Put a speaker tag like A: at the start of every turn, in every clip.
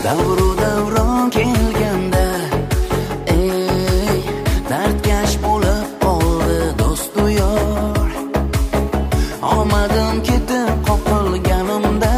A: davru davron kelganda ey dardkash bo'lib qoldi do'stu yor. Omadim ketib qoqilganimda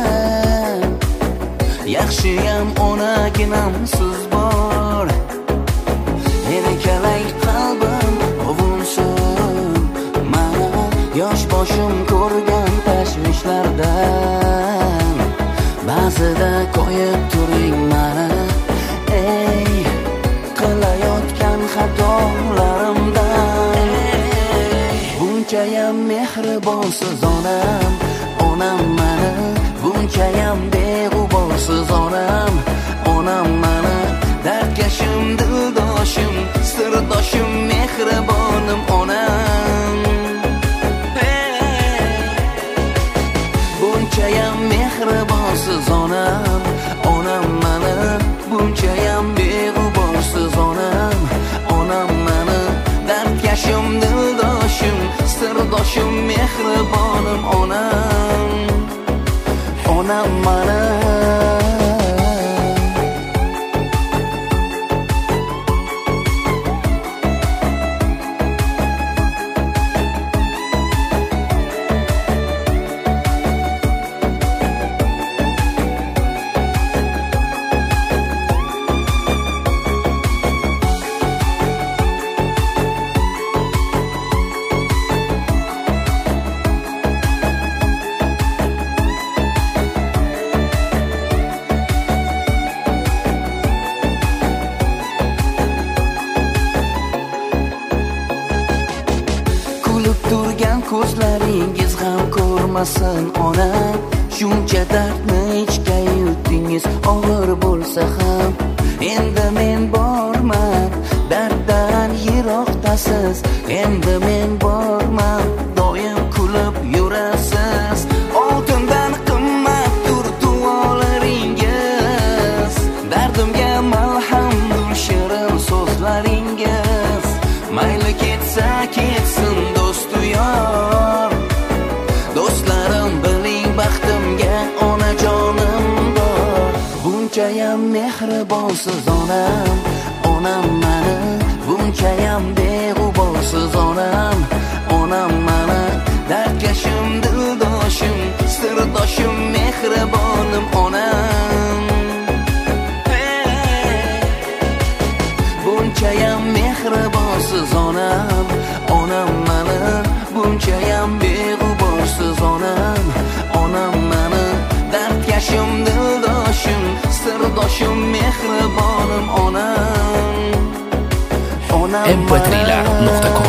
A: yaxshiyam onaginam siz bor. Erkalay qalbim ovunsin mana yosh boshim ko'rgan tashvishlardan ba'zida qo'yib turing mana ey qilayotgan xatolarimdan. Bunchayam mehribonsiz onam, onam mana bunchayam beg'uborsiz onam, onam mana dardkashim, dildoshim, sirdoshim, mehribonim onam. Bunchayam mehribonsiz onam, onam mana bunchayam beg'uborsiz onam, onam mana dardkashim, dildoshim, sirdoshim, mehribonim onam, onam mana. Turgan ko'zlaringiz g'am ko'rmasin onam. Shuncha dardni ichga yutdingiz, og'ir bo'lsa ham endi men borman, darddan yiroqdasiz. Endi men borman, doim kulib yurasiz. Oltindan qimmatdir duolaringiz, dardimga malhamdir shirin so'zlaringiz. Mayli ketsa ketsin do'stu yor, do'stlarim biling baxtimga onajonim bor. Bunchayam mehribonsiz onam, onam mana bunchayam beg'uborsiz onam, onam mana dardkashim, dildoshim, sirdoshim, mehribonim onam. Bunchayam mehribonsiz onam, onam mana bunchayam beg'uborsiz onam, onam mana dardkashim, dildoshim, sirdoshim, mehribonim onam, onam.
B: mp3.com